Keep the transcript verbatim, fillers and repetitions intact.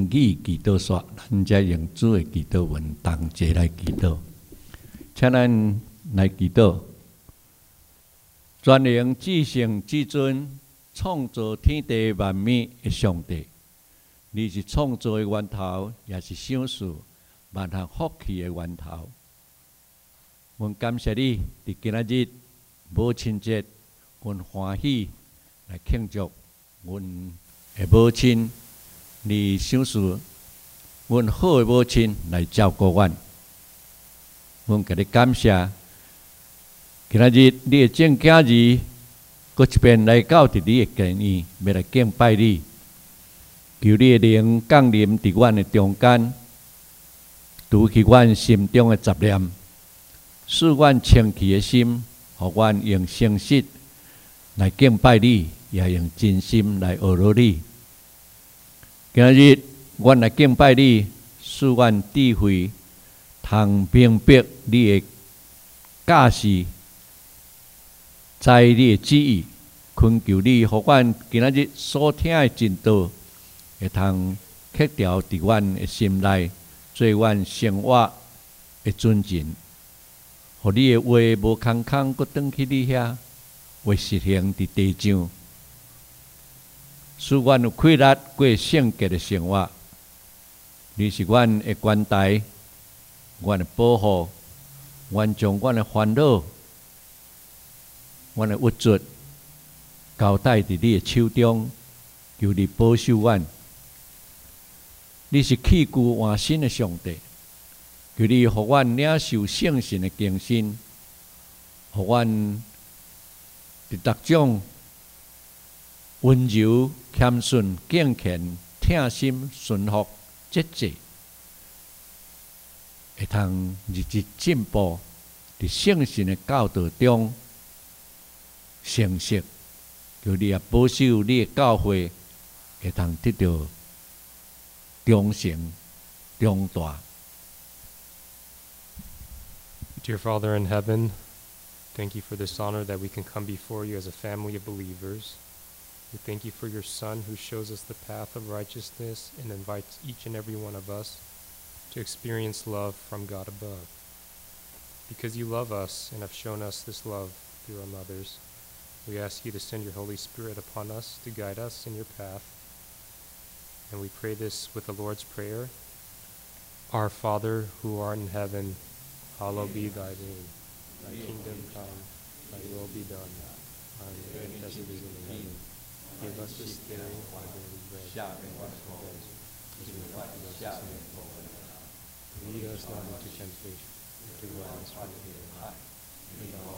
语祈祷煞，咱才用主的祈祷文同齐来祈祷。请咱来祈祷。全能至圣至尊，创造天地万物的上帝，你是创造的源头，也是享受万项福气的源头。阮感谢你，伫今仔日母亲节，阮欢喜来庆祝阮的母亲。你享受阮好的母亲来照顾阮，阮甲你感谢。今仔日你的正假日，搁一遍来到伫你的建议，要来敬拜你，求你的灵降临伫阮的中间，除去阮心中的杂念，使阮清气的心，互阮用诚实来敬拜你，也用真心来学罗你。今日阮来敬拜你，使阮智慧通明白你的教示。在你的旨意，恳求你，互阮今仔日所听的真道，会通刻条伫阮的心内，做阮生活的准绳。互你的话无空空，搁转去你遐，为实行伫地上，使阮有快乐过圣洁的生活。你是阮的关台，阮的保护，阮将阮的烦恼。阮的物质交代伫你的手中，求你保守阮。你是器具换新的上帝，求你互阮领受圣神的更新，互阮伫逐种温柔、谦顺、敬虔、听心、顺服、节制，会通日日进步，伫圣神的教导中。成熟，求你也保守你的教会，会通得到忠诚、忠大。 Dear Father in heaven, thank you for this honor that we can come before you as a family of believers. We thank you for your Son who shows us the path of righteousness and invites each and every one of us to experience love from God above. Because you love us and have shown us this love through our mothers, we ask you to send your Holy Spirit upon us to guide us in your path. And we pray this with the Lord's Prayer. Our Father, who art in heaven, hallowed be thy name. Thy kingdom come, thy will be done, on earth as it is in heaven. Give us this day our daily bread, and forgive us our debts, as we forgive us our debtors. Lead us not into temptation, but deliver us from evil.